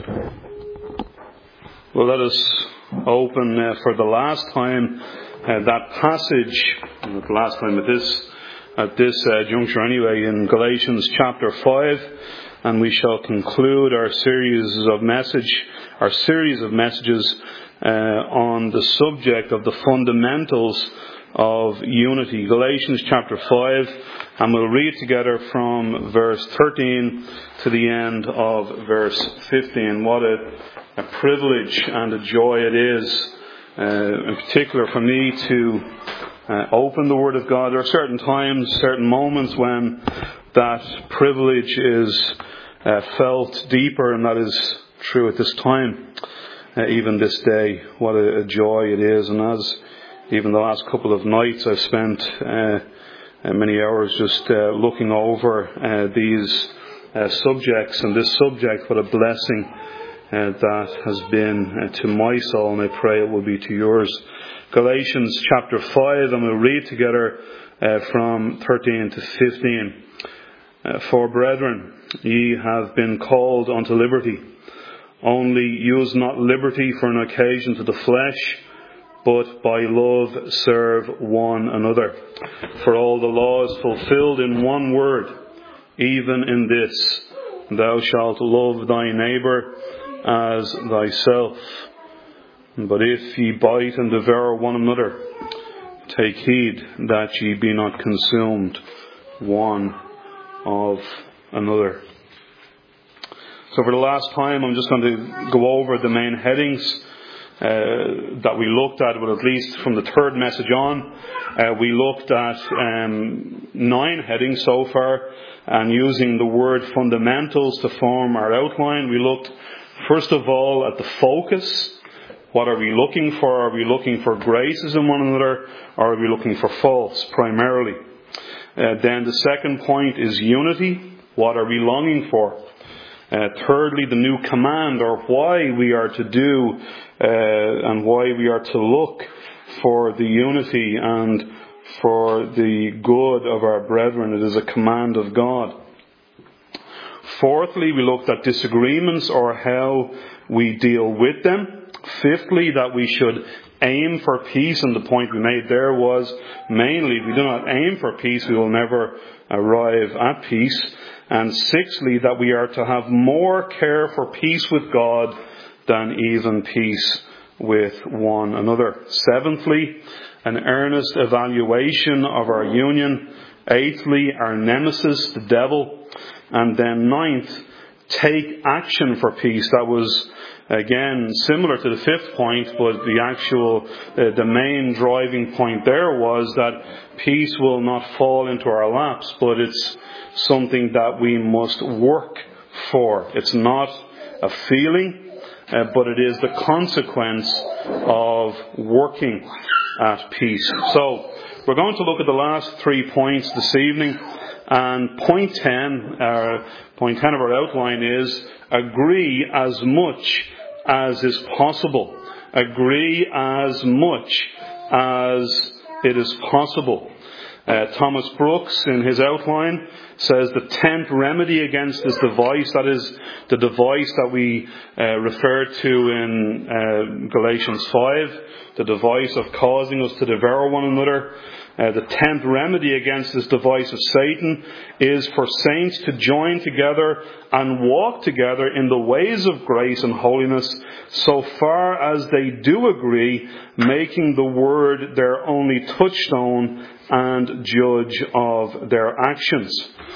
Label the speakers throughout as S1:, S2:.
S1: Well, let us open for the last time that passage, not the last time at this juncture anyway, in Galatians chapter 5, and we shall conclude our series of messages on the subject of the fundamentals of unity. Galatians chapter 5, and we'll read together from verse 13 to the end of verse 15. What a privilege and a joy it is, in particular for me, to open the Word of God. There are certain times, certain moments when that privilege is felt deeper, and that is true at this time, even this day. What a joy it is. And as even the last couple of nights I've spent many hours just looking over these subjects, and this subject, what a blessing that has been to my soul, and I pray it will be to yours. Galatians chapter 5, and we'll read together from 13 to 15. For brethren, ye have been called unto liberty. Only use not liberty for an occasion to the flesh, but by love serve one another. For all the law is fulfilled in one word, even in this: thou shalt love thy neighbour as thyself. But if ye bite and devour one another, take heed that ye be not consumed one of another. So for the last time, I'm just going to go over the main headings that we looked at, but at least from the third message on, we looked at 9 headings so far, and using the word fundamentals to form our outline, we looked first of all at the focus. What are we looking for? Are we looking for graces in one another, or are we looking for faults primarily? Then the second point is unity. What are we longing for? Thirdly, the new command, or why we are to do and why we are to look for the unity and for the good of our brethren. It is a command of God. Fourthly, we looked at disagreements, or how we deal with them. Fifthly, that we should aim for peace, and the point we made there was mainly if we do not aim for peace, we will never arrive at peace. And sixthly, that we are to have more care for peace with God than even peace with one another. Seventhly, an earnest evaluation of our union. Eighthly, our nemesis, the devil. And then ninth, take action for peace. That was again similar to the fifth point, but the main driving point there was that peace will not fall into our laps, but it's something that we must work for. It's not a feeling, but it is the consequence of working at peace. So we're going to look at the last 3 points this evening, and point 10 of our outline is agree as much as is possible. Agree as much as it is possible. Thomas Brooks, in his outline, says the 10th remedy against this device, that is the device that we referred to in Galatians 5, the device of causing us to devour one another. The 10th remedy against this device of Satan is for saints to join together and walk together in the ways of grace and holiness, so far as they do agree, making the word their only touchstone and judge of their actions.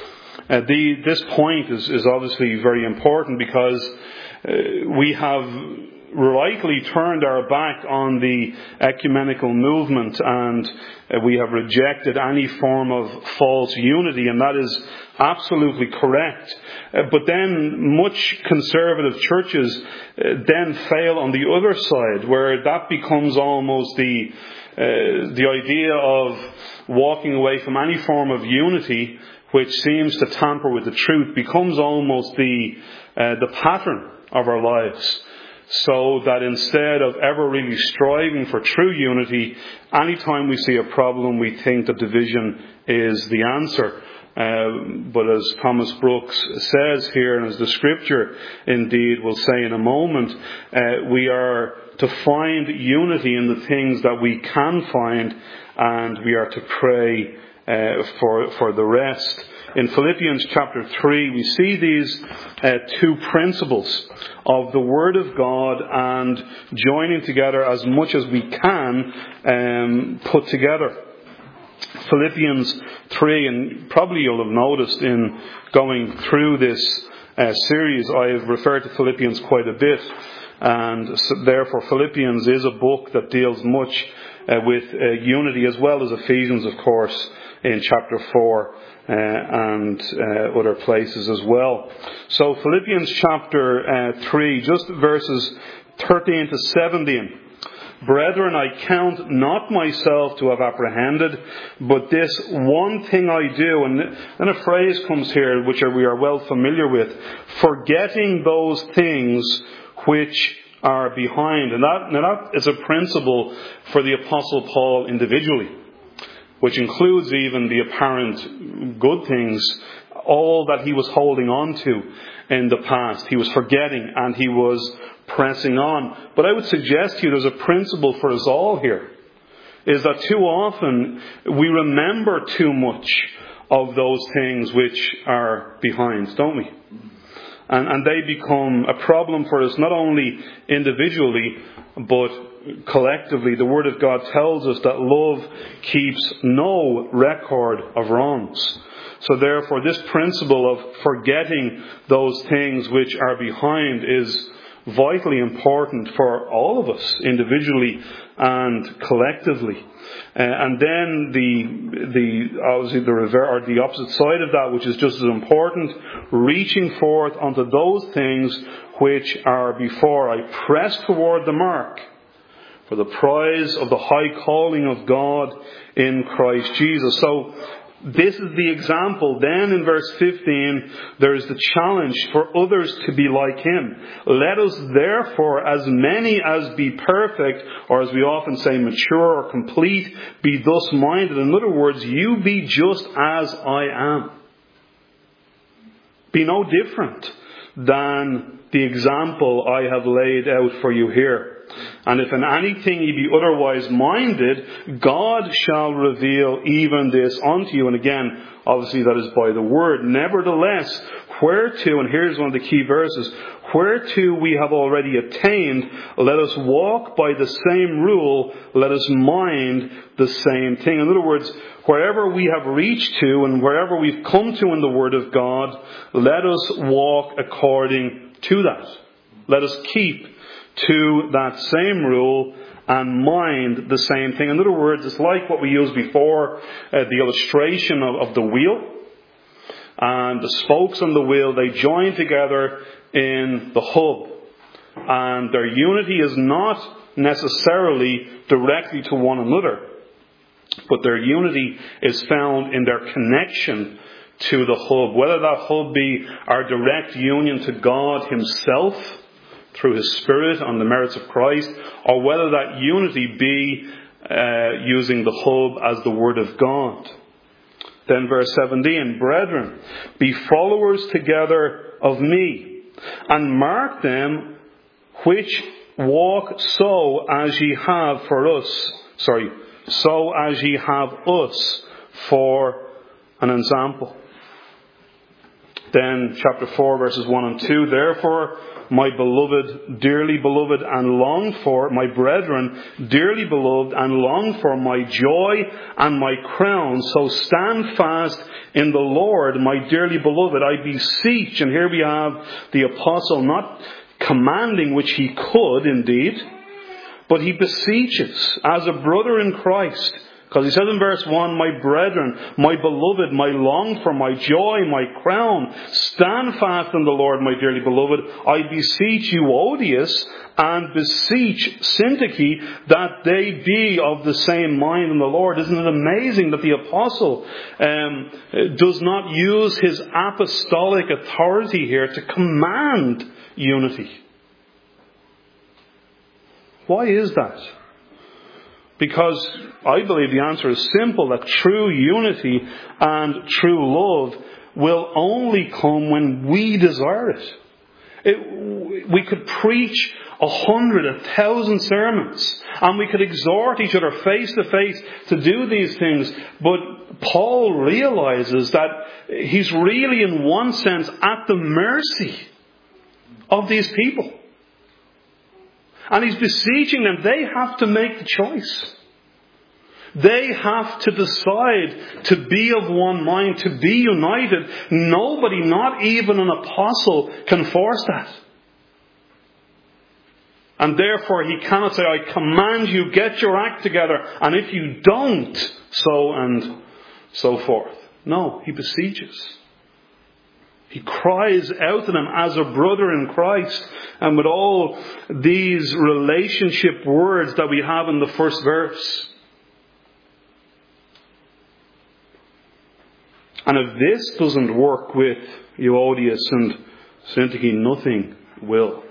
S1: This point is obviously very important, because we have rightly turned our back on the ecumenical movement, and we have rejected any form of false unity, and that is absolutely correct. But then much conservative churches then fail on the other side, where that becomes almost the idea of walking away from any form of unity which seems to tamper with the truth, becomes almost the pattern of our lives. So that instead of ever really striving for true unity, anytime we see a problem, we think that division is the answer. But as Thomas Brooks says here, and as the Scripture indeed will say in a moment, we are to find unity in the things that we can find, and we are to pray for the rest. In Philippians chapter 3, we see these two principles of the Word of God and joining together as much as we can put together. Philippians 3, and probably you'll have noticed in going through this series, I have referred to Philippians quite a bit, and so therefore Philippians is a book that deals much with unity, as well as Ephesians, of course, in chapter 4 and other places as well. So Philippians chapter 3, just verses 13 to 17. Brethren, I count not myself to have apprehended, but this one thing I do, and then a phrase comes here which we are well familiar with, forgetting those things which are behind. And that is a principle for the Apostle Paul individually, which includes even the apparent good things, all that he was holding on to in the past. He was forgetting and he was pressing on. But I would suggest to you there's a principle for us all here, is that too often we remember too much of those things which are behind, don't we? And they become a problem for us, not only individually, but collectively. The Word of God tells us that love keeps no record of wrongs. So therefore, this principle of forgetting those things which are behind is vitally important for all of us, individually and collectively. And then the opposite side of that, which is just as important, reaching forth unto those things which are before. I press toward the mark for the prize of the high calling of God in Christ Jesus. So this is the example. Then in verse 15, there is the challenge for others to be like him. Let us therefore, as many as be perfect, or as we often say, mature or complete, be thus minded. In other words, you be just as I am. Be no different than the example I have laid out for you here. And if in anything ye be otherwise minded, God shall reveal even this unto you. And again, obviously that is by the word. Nevertheless, whereto, and here's one of the key verses, whereto we have already attained, let us walk by the same rule, let us mind the same thing. In other words, wherever we have reached to and wherever we've come to in the Word of God, let us walk according to that. Let us keep to that same rule and mind the same thing. In other words, it's like what we used before, the illustration of the wheel. And the spokes on the wheel, they join together in the hub. And their unity is not necessarily directly to one another, but their unity is found in their connection to the hub. Whether that hub be our direct union to God Himself through His Spirit on the merits of Christ, or whether that unity be using the hub as the Word of God. Then verse 17, brethren, be followers together of me, and mark them which walk so as ye have us for an example. Then chapter 4 verses 1 and 2, therefore, my beloved, dearly beloved and longed for, my brethren, dearly beloved and longed for, my joy and my crown, so stand fast in the Lord, my dearly beloved. I beseech, and here we have the apostle not commanding, which he could indeed, but he beseeches as a brother in Christ. Because he says in verse 1, my brethren, my beloved, my longed for, my joy, my crown, stand fast in the Lord, my dearly beloved. I beseech Euodias and beseech Syntyche that they be of the same mind in the Lord. Isn't it amazing that the apostle does not use his apostolic authority here to command unity? Why is that? Because I believe the answer is simple, that true unity and true love will only come when we desire it. We could preach 100, 1,000 sermons, and we could exhort each other face to face to do these things. But Paul realizes that he's really, in one sense, at the mercy of these people. And he's beseeching them. They have to make the choice. They have to decide to be of one mind, to be united. Nobody, not even an apostle, can force that. And therefore he cannot say, I command you, get your act together, and if you don't, so and so forth. No, he beseeches. He cries out to them as a brother in Christ, and with all these relationship words that we have in the first verse. And if this doesn't work with Euodias and Syntyche, nothing will.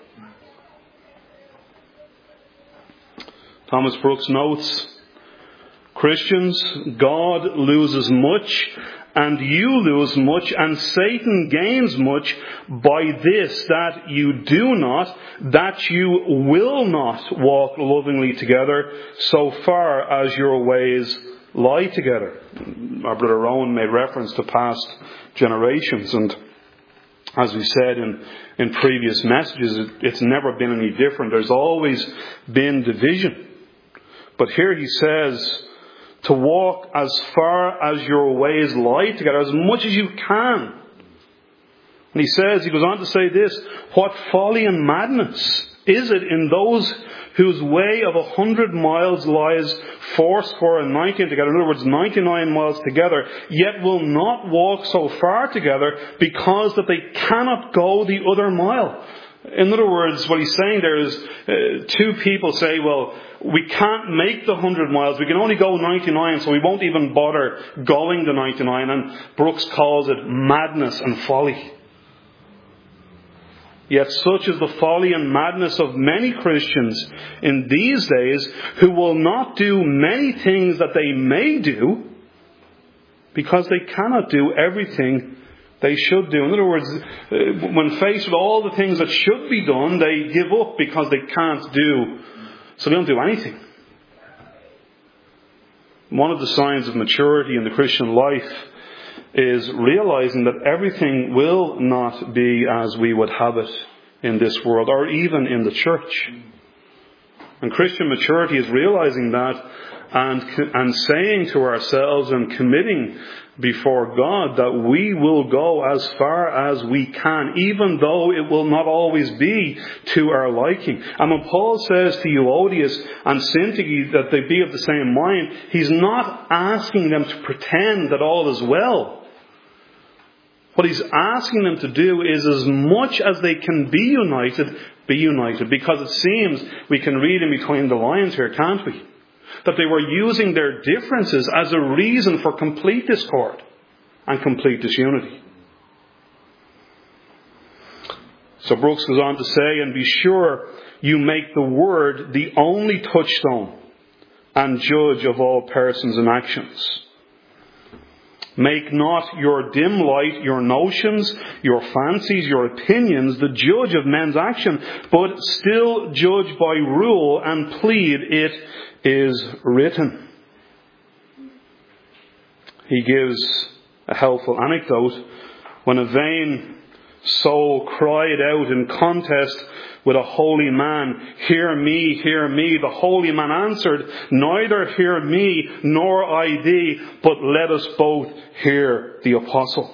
S1: Thomas Brooks notes, Christians, God loses much, and you lose much, and Satan gains much by this, that you do not, that you will not walk lovingly together so far as your ways lie together. Our brother Rowan made reference to past generations, and as we said in previous messages, it's never been any different. There's always been division. But here he says to walk as far as your ways lie together, as much as you can. And he goes on to say this, what folly and madness is it in those whose way of 100 miles lies fourscore and 19 together, in other words 99 miles together, yet will not walk so far together because that they cannot go the other mile. In other words, what he's saying there is, two people say, well, we can't make the 100 miles, we can only go 99, so we won't even bother going the 99, and Brooks calls it madness and folly. Yet such is the folly and madness of many Christians in these days, who will not do many things that they may do, because they cannot do everything they should do. In other words, when faced with all the things that should be done, they give up because they can't do. So they don't do anything. One of the signs of maturity in the Christian life is realizing that everything will not be as we would have it in this world, or even in the church. And Christian maturity is realizing that and saying to ourselves and committing before God that we will go as far as we can, even though it will not always be to our liking. And when Paul says to Euodias and Syntyche that they be of the same mind, he's not asking them to pretend that all is well. What he's asking them to do is, as much as they can be united, because it seems we can read in between the lines here, can't we? That they were using their differences as a reason for complete discord and complete disunity. So Brooks goes on to say, and be sure you make the word the only touchstone and judge of all persons and actions. Make not your dim light, your notions, your fancies, your opinions, the judge of men's action, but still judge by rule and plead it is written. He gives a helpful anecdote. When a vain soul cried out in contest with a holy man, hear me, the holy man answered, neither hear me nor I thee, but let us both hear the apostle.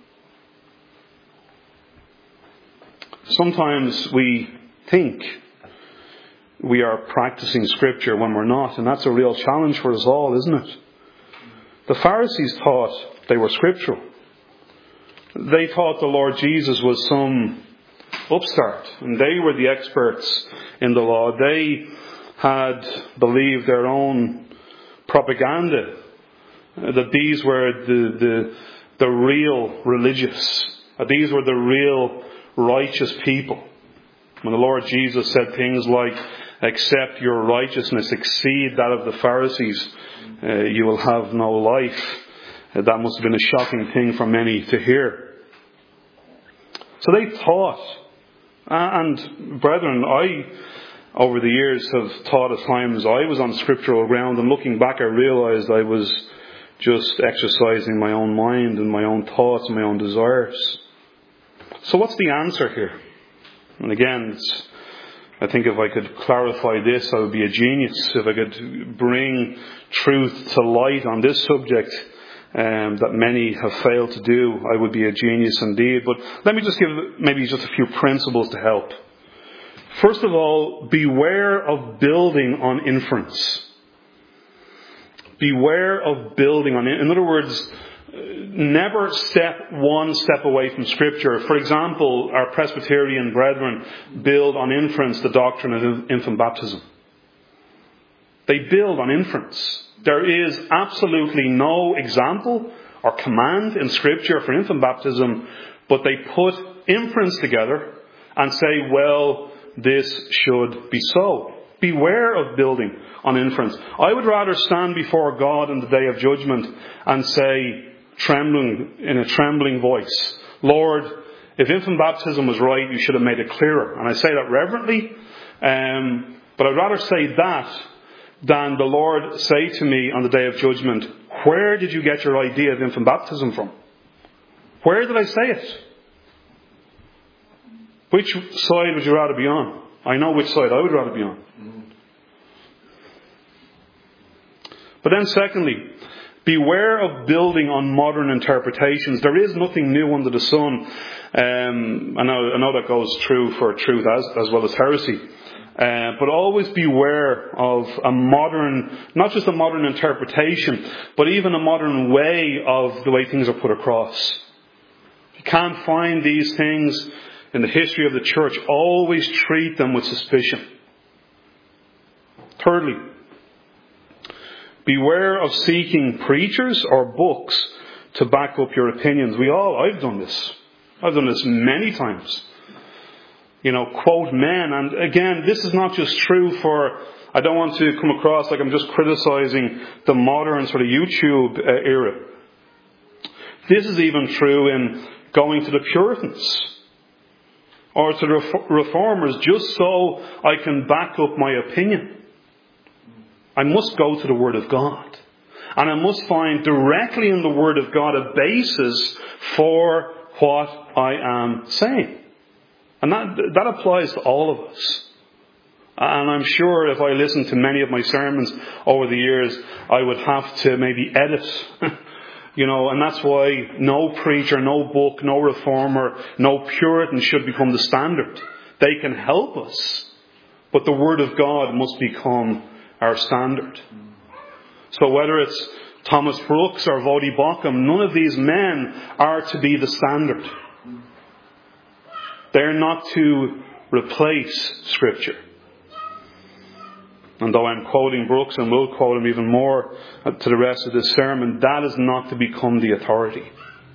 S1: Sometimes we think we are practicing Scripture when we're not, and that's a real challenge for us all, isn't it? The Pharisees thought they were scriptural. They thought the Lord Jesus was some upstart, and they were the experts in the law. They had believed their own propaganda, that these were the real religious, that these were the real righteous people. When the Lord Jesus said things like, except your righteousness exceed that of the Pharisees, you will have no life. That must have been a shocking thing for many to hear. So they taught. And brethren, I, over the years, have taught at times I was on scriptural ground, and looking back I realised I was just exercising my own mind and my own thoughts and my own desires. So what's the answer here? And again, I think if I could clarify this, I would be a genius. If I could bring truth to light on this subject that many have failed to do, I would be a genius indeed. But let me just give maybe just a few principles to help. First of all, beware of building on inference. Beware of building on it. In other words, never one step away from Scripture. For example, our Presbyterian brethren build on inference the doctrine of infant baptism. They build on inference. There is absolutely no example or command in Scripture for infant baptism, but they put inference together and say, well, this should be so. Beware of building on inference. I would rather stand before God in the day of judgment and say, in a trembling voice, Lord, if infant baptism was right, you should have made it clearer. And I say that reverently, but I'd rather say that than the Lord say to me on the day of judgment, where did you get your idea of infant baptism from? Where did I say it? Which side would you rather be on? I know which side I would rather be on. But then secondly, beware of building on modern interpretations. There is nothing new under the sun. I know that goes true for truth as well as heresy. But always beware of a modern, not just a modern interpretation, but even a modern way of the way things are put across. You can't find these things in the history of the church. Always treat them with suspicion. Thirdly, beware of seeking preachers or books to back up your opinions. I've done this. I've done this many times. Quote men. And again, this is not just true I don't want to come across like I'm just criticizing the modern sort of YouTube era. This is even true in going to the Puritans or to the Reformers just so I can back up my opinion. I must go to the Word of God. And I must find directly in the Word of God a basis for what I am saying. And that applies to all of us. And I'm sure if I listened to many of my sermons over the years, I would have to maybe edit. And that's why no preacher, no book, no reformer, no Puritan should become the standard. They can help us. But the Word of God must become our standard. So whether it's Thomas Brooks or Voddie Baucham, none of these men are to be the standard. They're not to replace Scripture. And though I'm quoting Brooks and will quote him even more to the rest of this sermon, that is not to become the authority.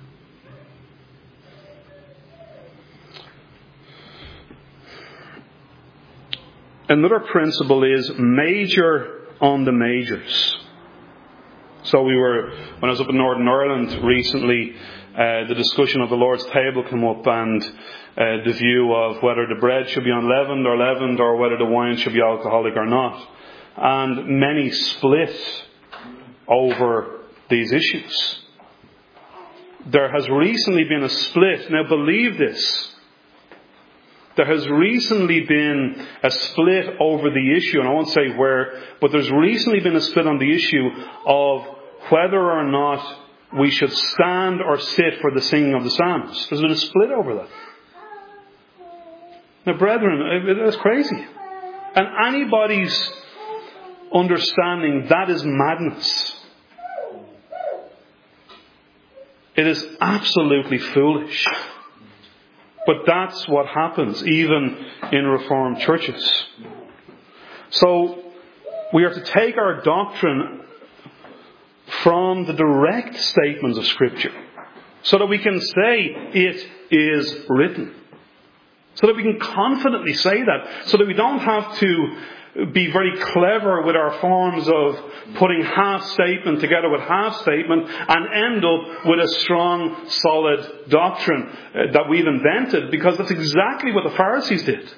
S1: Another principle is major on the majors. So when I was up in Northern Ireland recently, the discussion of the Lord's table came up, and the view of whether the bread should be unleavened or leavened, or whether the wine should be alcoholic or not. And many split over these issues. There has recently been a split. Now believe this. There has recently been a split over the issue, and I won't say where, but there's recently been a split on the issue of whether or not we should stand or sit for the singing of the Psalms. There's been a split over that. Now, brethren, that's crazy. And anybody's understanding, that is madness. It is absolutely foolish. But that's what happens even in Reformed churches. So we are to take our doctrine from the direct statements of Scripture so that we can say it is written. So that we can confidently say that. So that we don't have to be very clever with our forms of putting half statement together with half statement and end up with a strong, solid doctrine that we've invented, because that's exactly what the Pharisees did.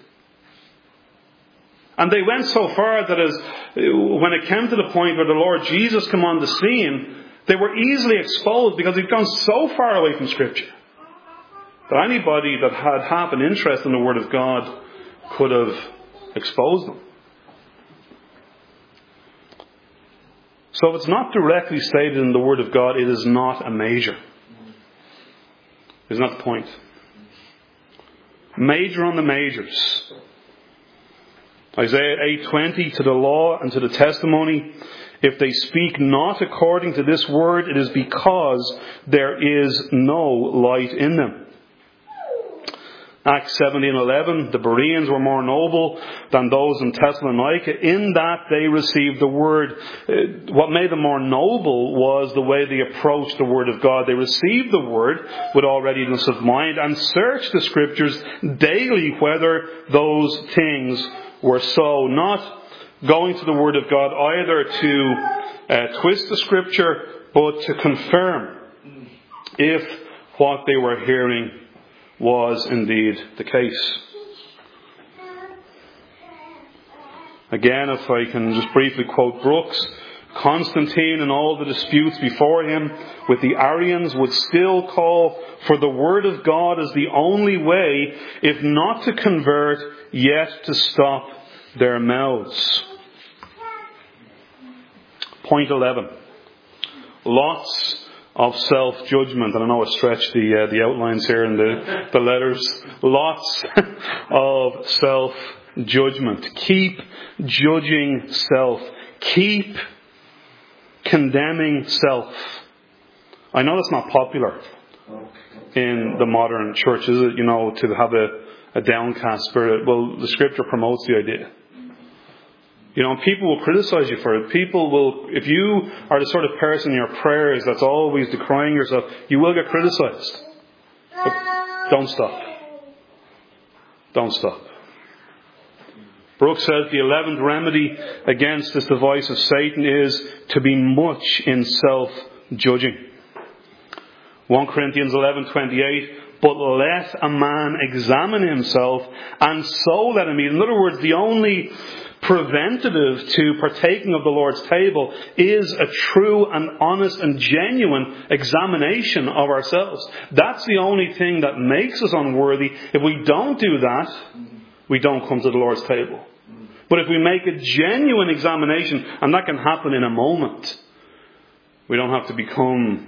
S1: And they went so far that when it came to the point where the Lord Jesus came on the scene, they were easily exposed because they'd gone so far away from Scripture that anybody that had half an interest in the Word of God could have exposed them. So if it's not directly stated in the Word of God, it is not a major. Isn't that the point? Major on the majors. Isaiah 8:20, to the law and to the testimony, if they speak not according to this word, it is because there is no light in them. Acts 17:11, the Bereans were more noble than those in Thessalonica, in that they received the word. What made them more noble was the way they approached the word of God. They received the word with all readiness of mind and searched the Scriptures daily whether those things were so. Not going to the word of God either to twist the Scripture, but to confirm if what they were hearing was indeed the case. Again, if I can just briefly quote Brooks, Constantine and all the disputes before him with the Arians would still call for the Word of God as the only way, if not to convert, yet to stop their mouths. Point 11. Lots of self-judgment. And I know I stretched the outlines here in the letters. Lots of self-judgment. Keep judging self. Keep condemning self. I know that's not popular in the modern church, is it? To have a downcast spirit. Well, the Scripture promotes the idea. People will criticize you for it. People will, if you are the sort of person in your prayers that's always decrying yourself, you will get criticized. But don't stop. Don't stop. Brooks says the 11th remedy against this device of Satan is to be much in self-judging. 1 Corinthians 11:28, but let a man examine himself, and so let him eat. In other words, the only preventative to partaking of the Lord's table is a true and honest and genuine examination of ourselves. That's the only thing that makes us unworthy. If we don't do that, we don't come to the Lord's table. But if we make a genuine examination, and that can happen in a moment, we don't have to become,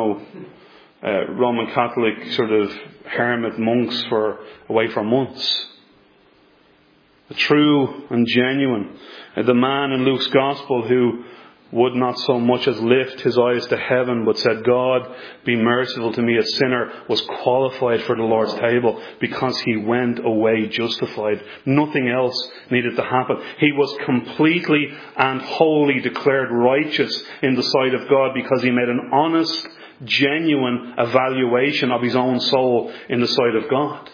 S1: Roman Catholic sort of hermit monks away for months. The true and genuine. The man in Luke's Gospel who would not so much as lift his eyes to heaven but said, God, be merciful to me, a sinner, was qualified for the Lord's table because he went away justified. Nothing else needed to happen. He was completely and wholly declared righteous in the sight of God because he made an honest, genuine evaluation of his own soul in the sight of God.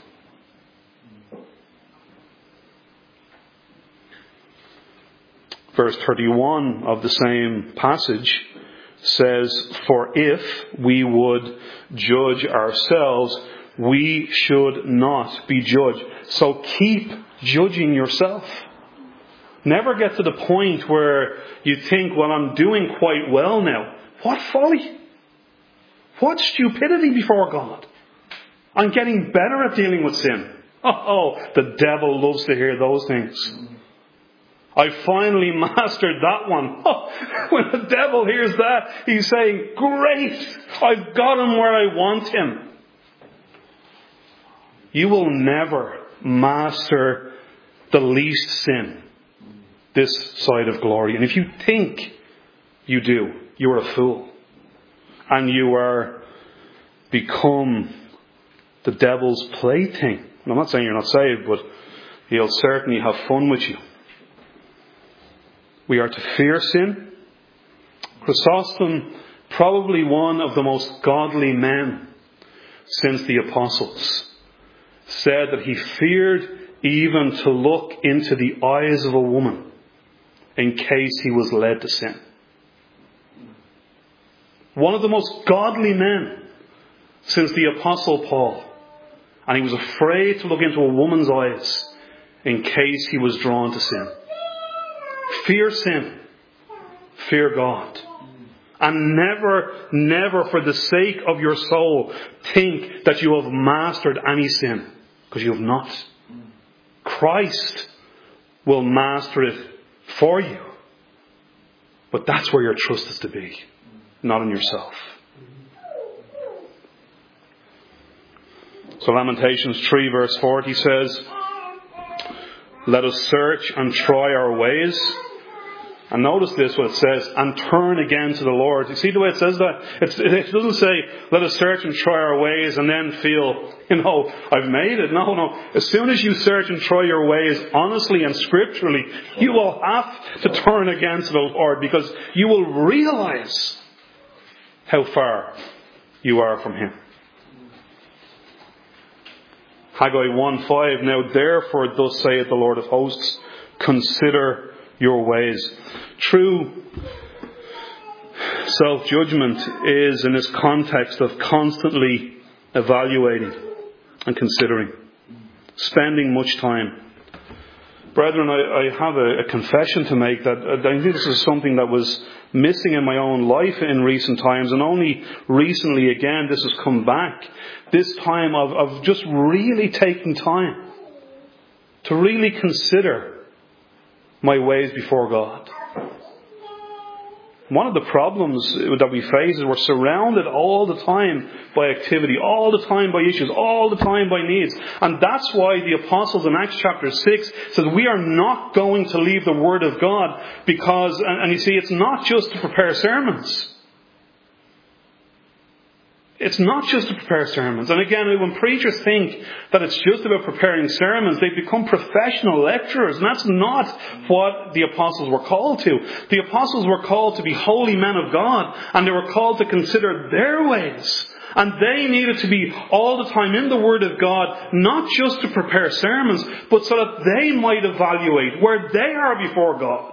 S1: Verse 31 of the same passage says, for if we would judge ourselves, we should not be judged. So keep judging yourself. Never get to the point where you think, well, I'm doing quite well now. What folly! What stupidity before God! I'm getting better at dealing with sin. Oh, the devil loves to hear those things. I finally mastered that one. Oh, when the devil hears that, he's saying, great, I've got him where I want him. You will never master the least sin this side of glory. And if you think you do, you are a fool. And you are become the devil's plaything. And I'm not saying you're not saved, but he'll certainly have fun with you. We are to fear sin. Chrysostom, probably one of the most godly men since the apostles, said that he feared even to look into the eyes of a woman in case he was led to sin. One of the most godly men since the Apostle Paul. And he was afraid to look into a woman's eyes in case he was drawn to sin. Fear sin. Fear God. And never for the sake of your soul think that you have mastered any sin. Because you have not. Christ will master it for you. But that's where your trust is to be. Not in yourself. So Lamentations 3 verse 40 says, let us search and try our ways. And notice this, what it says, and turn again to the Lord. You see the way it says that? It doesn't say, let us search and try our ways and then feel, I've made it. No. As soon as you search and try your ways honestly and scripturally, you will have to turn again to the Lord, because you will realize how far you are from Him. Haggai 1:5, now therefore thus saith the Lord of hosts, consider your ways. True self-judgment is in this context of constantly evaluating and considering. Spending much time. Brethren, I have a confession to make that I think this is something that was missing in my own life in recent times, and only recently again this has come back. This time of just really taking time to really consider my ways before God. One of the problems that we face is we're surrounded all the time by activity, all the time by issues, all the time by needs. And that's why the apostles in Acts chapter 6 said we are not going to leave the Word of God, because, and you see, it's not just to prepare sermons. It's not just to prepare sermons. And again, when preachers think that it's just about preparing sermons, they become professional lecturers. And that's not what the apostles were called to. The apostles were called to be holy men of God. And they were called to consider their ways. And they needed to be all the time in the Word of God, not just to prepare sermons, but so that they might evaluate where they are before God.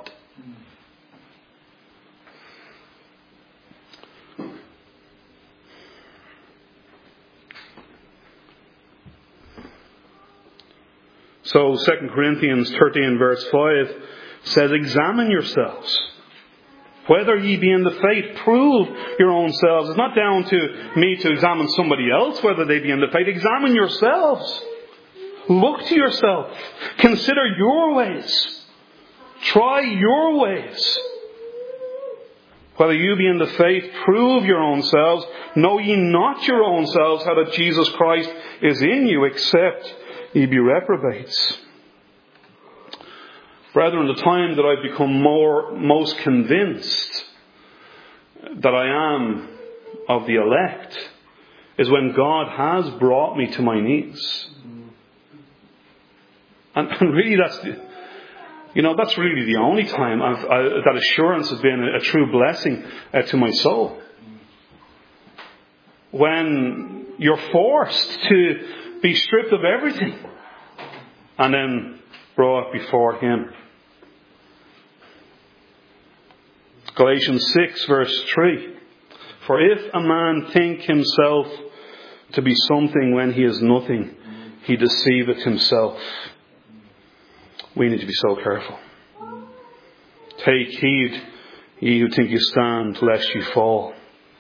S1: So 2 Corinthians 13 verse 5 says, examine yourselves, whether ye be in the faith. Prove your own selves. It's not down to me to examine somebody else whether they be in the faith. Examine yourselves. Look to yourself. Consider your ways. Try your ways. Whether you be in the faith, prove your own selves. Know ye not your own selves how that Jesus Christ is in you, except ye be reprobates. Brethren, the time that I've become most convinced that I am of the elect is when God has brought me to my knees. And really that's really the only time that assurance has been a true blessing to my soul. When you're forced to be stripped of everything and then brought before Him. Galatians 6 verse 3. For if a man think himself to be something when he is nothing, he deceiveth himself. We need to be so careful. Take heed, ye who think you stand, lest you fall.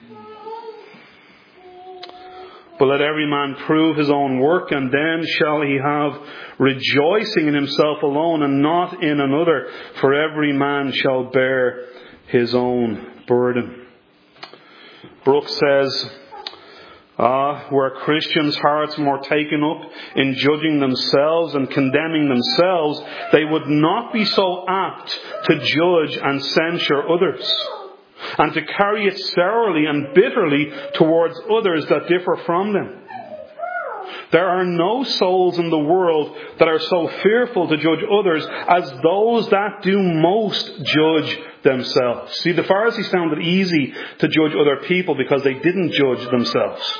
S1: But let every man prove his own work, and then shall he have rejoicing in himself alone, and not in another. For every man shall bear his own burden. Brooks says, were Christians' hearts more taken up in judging themselves and condemning themselves, they would not be so apt to judge and censure others, and to carry it sourly and bitterly towards others that differ from them. There are no souls in the world that are so fearful to judge others as those that do most judge themselves. See, the Pharisees found it easy to judge other people because they didn't judge themselves.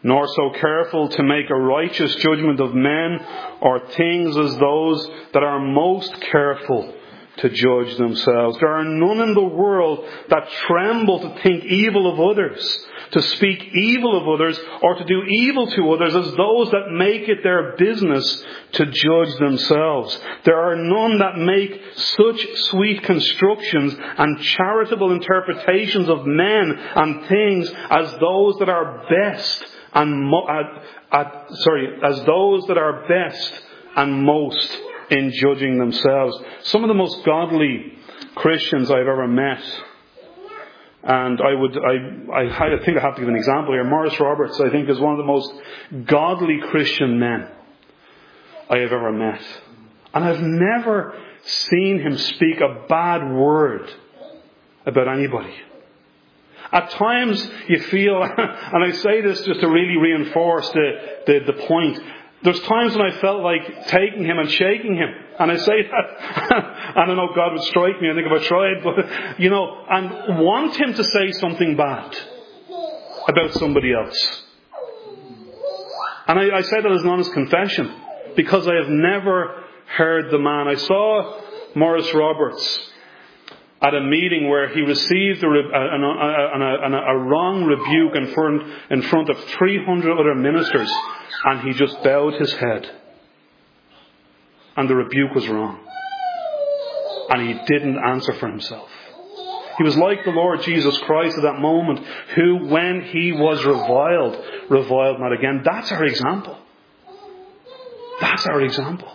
S1: nor so careful to make a righteous judgment of men or things as those that are most careful to judge themselves. There are none in the world that tremble to think evil of others, to speak evil of others, or to do evil to others as those that make it their business to judge themselves. There are none that make such sweet constructions and charitable interpretations of men and things as those that are best and as those that are best and most in judging themselves. Some of the most godly Christians I've ever met, and I think I have to give an example here. Morris Roberts, I think, is one of the most godly Christian men I have ever met. And I've never seen him speak a bad word about anybody. At times you feel, and I say this just to really reinforce the point, there's times when I felt like taking him and shaking him. And I say that, I don't know, God would strike me, I think, if I tried, but, and want him to say something bad about somebody else. And I say that as an honest confession, because I have never heard the man. I saw Morris Roberts at a meeting where he received a wrong rebuke in front of 300 other ministers, and he just bowed his head. And the rebuke was wrong. And he didn't answer for himself. He was like the Lord Jesus Christ at that moment, who, when he was reviled not again. That's our example. That's our example.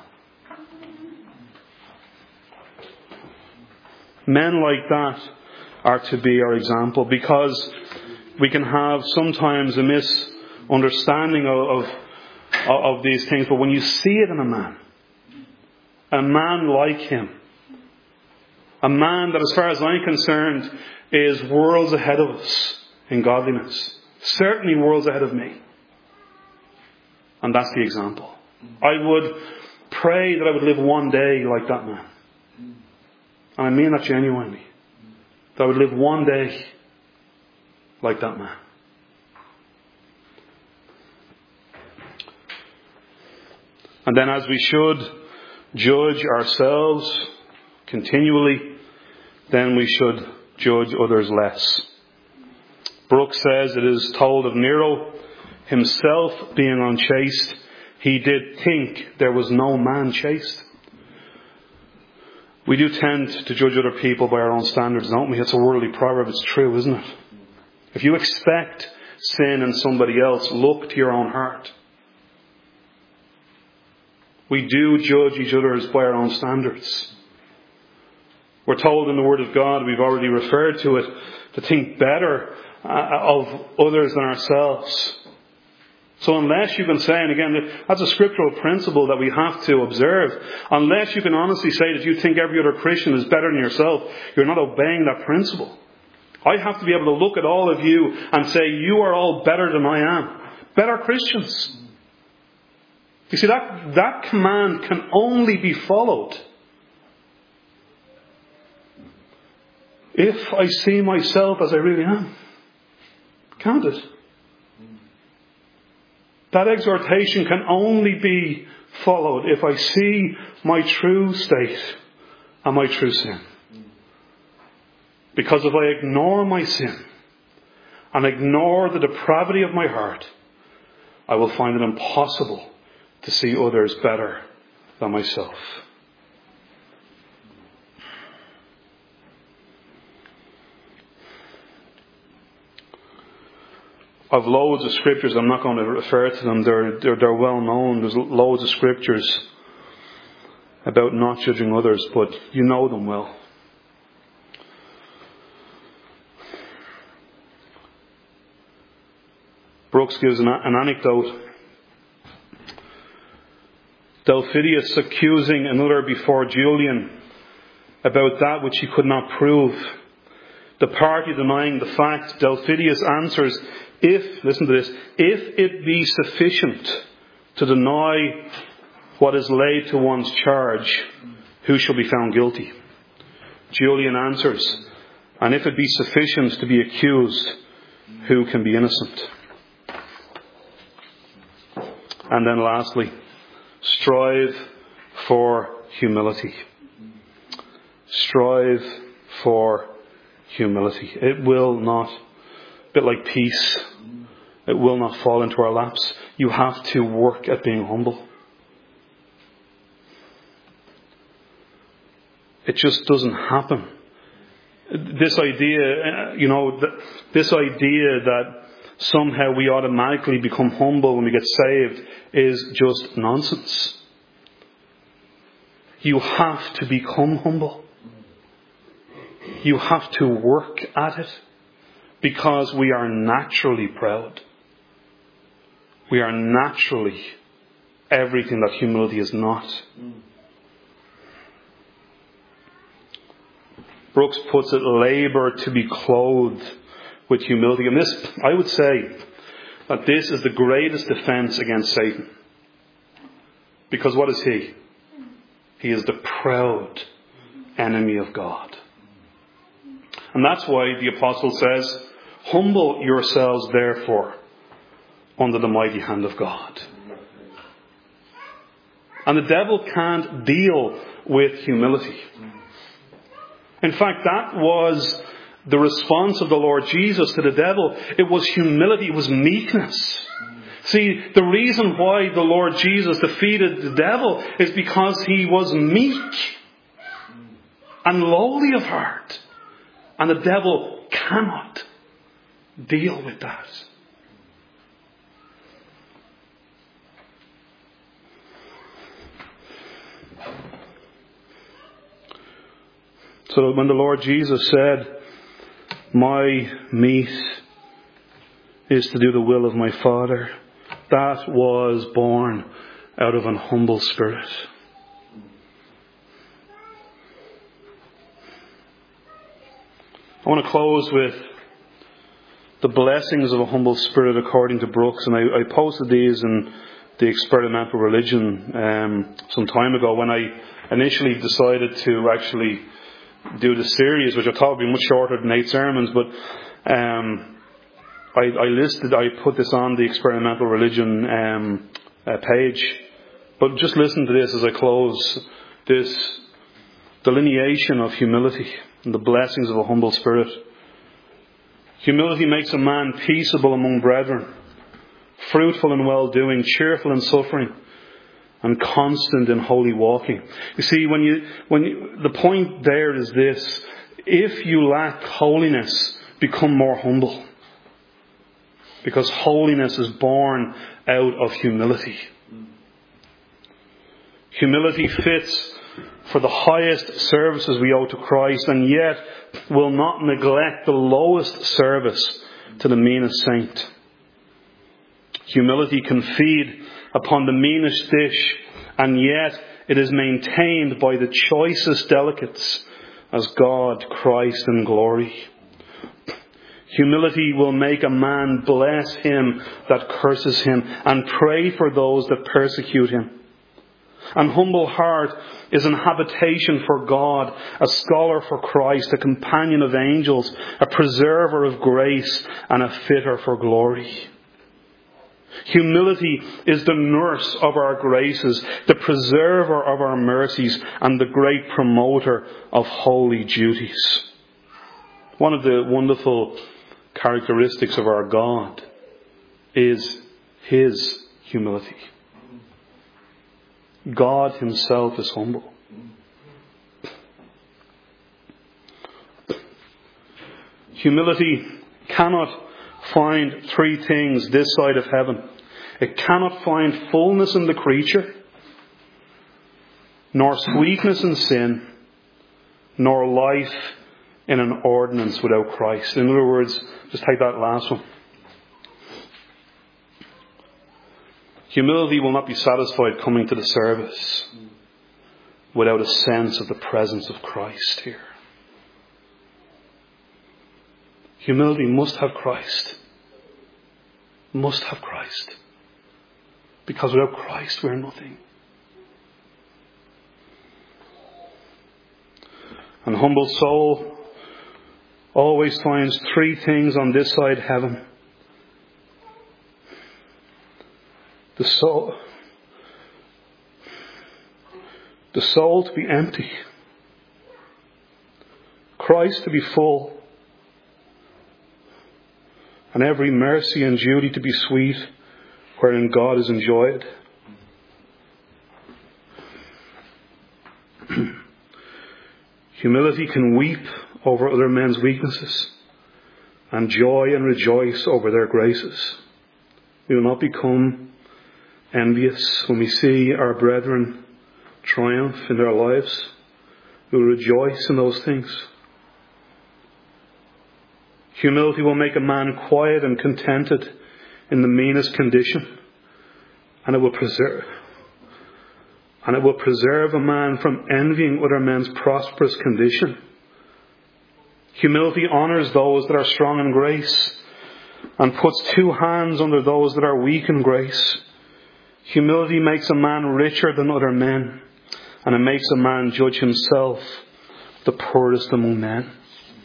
S1: Men like that are to be our example, because we can have sometimes a misunderstanding of these things. But when you see it in a man like him, a man that, as far as I'm concerned, is worlds ahead of us in godliness. Certainly worlds ahead of me. And that's the example. I would pray that I would live one day like that man. And I mean that genuinely. That I would live one day like that man. And then, as we should judge ourselves continually, then we should judge others less. Brooks says it is told of Nero, himself being unchaste, he did think there was no man chaste. We do tend to judge other people by our own standards, don't we? It's a worldly proverb. It's true, isn't it? If you expect sin in somebody else, look to your own heart. We do judge each other by our own standards. We're told in the Word of God, we've already referred to it, to think better of others than ourselves. So unless you can say, and again, that's a scriptural principle that we have to observe, unless you can honestly say that you think every other Christian is better than yourself, you're not obeying that principle. I have to be able to look at all of you and say, you are all better than I am. Better Christians. You see, that command can only be followed if I see myself as I really am. Can't it? That exhortation can only be followed if I see my true state and my true sin. Because if I ignore my sin and ignore the depravity of my heart, I will find it impossible to see others better than myself. I've loads of scriptures. I'm not going to refer to them. They're well known. There's loads of scriptures about not judging others, but you know them well. Brooks gives an anecdote. Delphidius accusing another before Julian about that which he could not prove. The party denying the fact, Delphidius answers, listen to this, if it be sufficient to deny what is laid to one's charge, who shall be found guilty? Julian answers, and if it be sufficient to be accused, who can be innocent? And then lastly, strive for humility. Strive for humility. It will not, a bit like peace, it will not fall into our laps. You have to work at being humble. It just doesn't happen. This idea, this idea that somehow we automatically become humble when we get saved is just nonsense. You have to become humble. You have to work at it, because we are naturally proud. We are naturally everything that humility is not. Brooks puts it, labor to be clothed with humility. And this, I would say, that this is the greatest defense against Satan. Because what is he? He is the proud enemy of God. And that's why the apostle says, humble yourselves therefore under the mighty hand of God. And the devil can't deal with humility. In fact, that was the response of the Lord Jesus to the devil. It was humility, it was meekness. See, the reason why the Lord Jesus defeated the devil is because he was meek and lowly of heart. And the devil cannot deal with that. So when the Lord Jesus said, my meat is to do the will of my Father, that was born out of an humble spirit. I want to close with the blessings of a humble spirit according to Brooks. And I posted these in the Experimental Religion some time ago when I initially decided to actually do the series, which I thought would be much shorter than 8 sermons, but I put this on the Experimental Religion page. But just listen to this as I close, this delineation of humility and the blessings of a humble spirit. Humility makes a man peaceable among brethren, fruitful in well-doing, cheerful in suffering, and constant in holy walking. You see, the point there is this: if you lack holiness, become more humble, because holiness is born out of humility. Humility fits for the highest services we owe to Christ, and yet will not neglect the lowest service to the meanest saint. Humility can feed upon the meanest dish, and yet it is maintained by the choicest delicates as God, Christ, and glory. Humility will make a man bless him that curses him and pray for those that persecute him. An humble heart is an habitation for God, a scholar for Christ, a companion of angels, a preserver of grace, and a fitter for glory. Humility is the nurse of our graces, the preserver of our mercies, and the great promoter of holy duties. One of the wonderful characteristics of our God is His humility. God Himself is humble. Humility cannot find 3 things this side of heaven. It cannot find fullness in the creature, nor sweetness in sin, nor life in an ordinance without Christ. In other words, just take that last one. Humility will not be satisfied coming to the service without a sense of the presence of Christ here. Humility must have Christ. Must have Christ. Because without Christ we're nothing. An humble soul always finds 3 things on this side heaven. The soul to be empty. Christ to be full. And every mercy and duty to be sweet, wherein God is enjoyed. Humility can weep over other men's weaknesses, and joy and rejoice over their graces. We will not become envious when we see our brethren triumph in their lives. We will rejoice in those things. Humility will make a man quiet and contented in the meanest condition, and it will preserve a man from envying other men's prosperous condition. Humility honours those that are strong in grace and puts two hands under those that are weak in grace. Humility makes a man richer than other men, and it makes a man judge himself the poorest among men.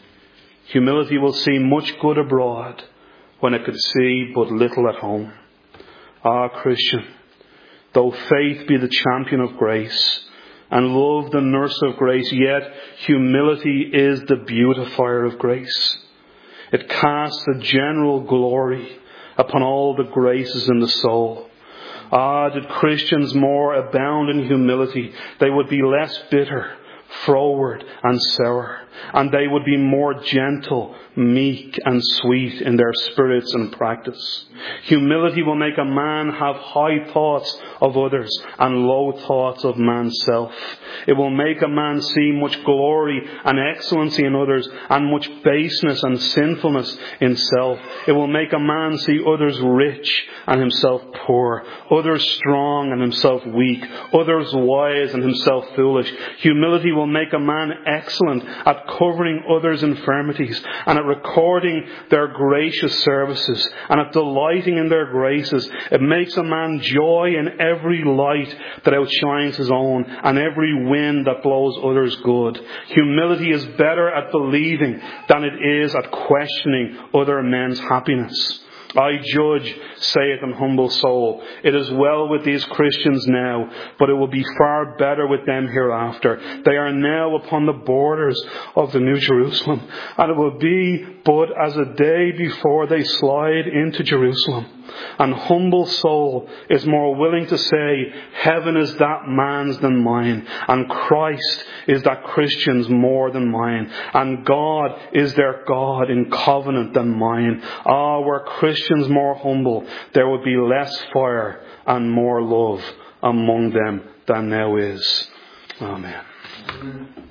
S1: Humility will see much good abroad when it could see but little at home. Ah, Christian, though faith be the champion of grace and love the nurse of grace, yet humility is the beautifier of grace. It casts a general glory upon all the graces in the soul. Ah, did Christians more abound in humility, they would be less bitter, froward and sour, and they would be more gentle, meek and sweet in their spirits and practice. Humility will make a man have high thoughts of others and low thoughts of man's self. It will make a man see much glory and excellency in others and much baseness and sinfulness in self. It will make a man see others rich and himself poor, others strong and himself weak, others wise and himself foolish. Humility will make a man excellent at covering others' infirmities and at recording their gracious services and at delighting in their graces. It makes a man joy in every light that outshines his own and every wind that blows others good. Humility is better at believing than it is at questioning other men's happiness. I judge, saith an humble soul, it is well with these Christians now, but it will be far better with them hereafter. They are now upon the borders of the New Jerusalem, and it will be but as a day before they slide into Jerusalem. An humble soul is more willing to say, heaven is that man's than mine, and Christ is that Christian's more than mine, and God is their God in covenant than mine. Ah, were Christians more humble, there would be less fire and more love among them than now is. Amen.